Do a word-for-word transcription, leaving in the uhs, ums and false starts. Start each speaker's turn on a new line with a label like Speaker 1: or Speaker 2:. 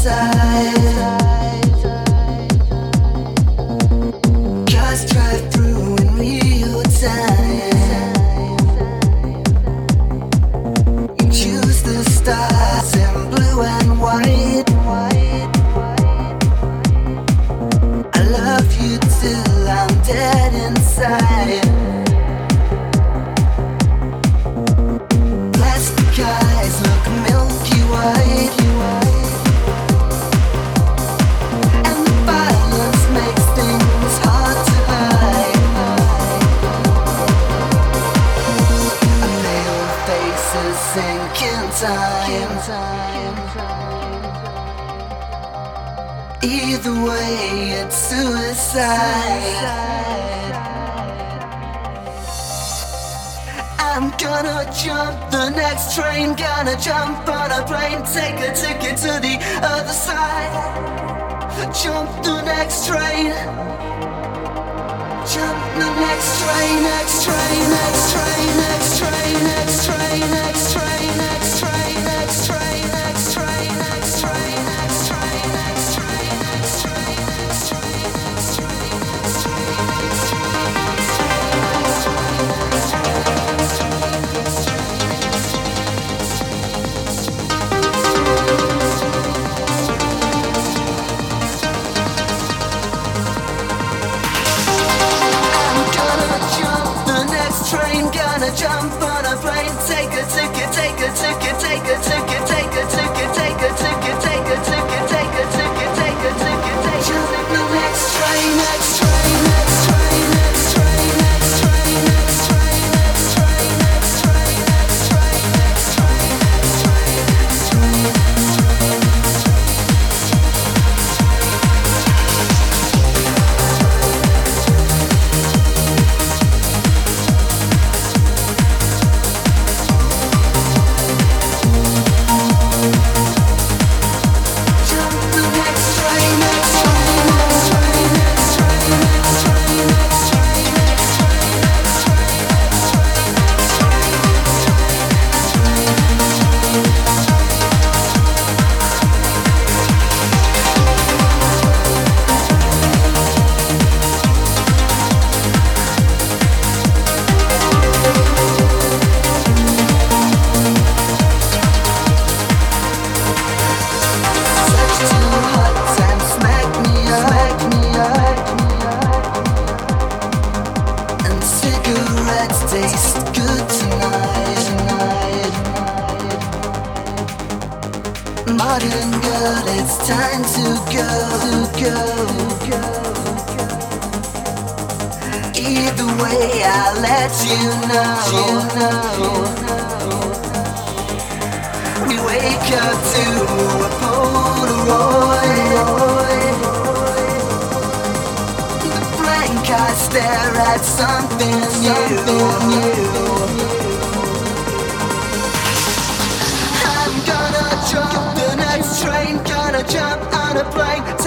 Speaker 1: inside. Cars drive through in real time. You choose the stars in blue and white. I love you till I'm dead inside. Plastic eyes look milky white, and the violence makes things hard to hide. A pale faces sink in time. Either way, it's suicide. I'm gonna jump the next train, gonna jump on a plane, take a ticket to the other side. Jump the next train, jump the next train, next train, next train, next train, next train, next train, next train, next train, next train, next train, next train, next train, next train, next train, next train, next train, train, gonna jump on a plane, take a ticket, take a ticket, take a ticket, take a ticket, take a ticket, take a ticket, take a ticket, take a ticket, take jump the next train, next train, next train, next train, next train, next train, next train, next train, next train, next train, next train, modern girl, it's time to go, go, go. Either way, I'll let you know. We wake up to a Polaroid. The blank eyes stare at something new. I'm gonna jump the next train, gonna jump on a plane,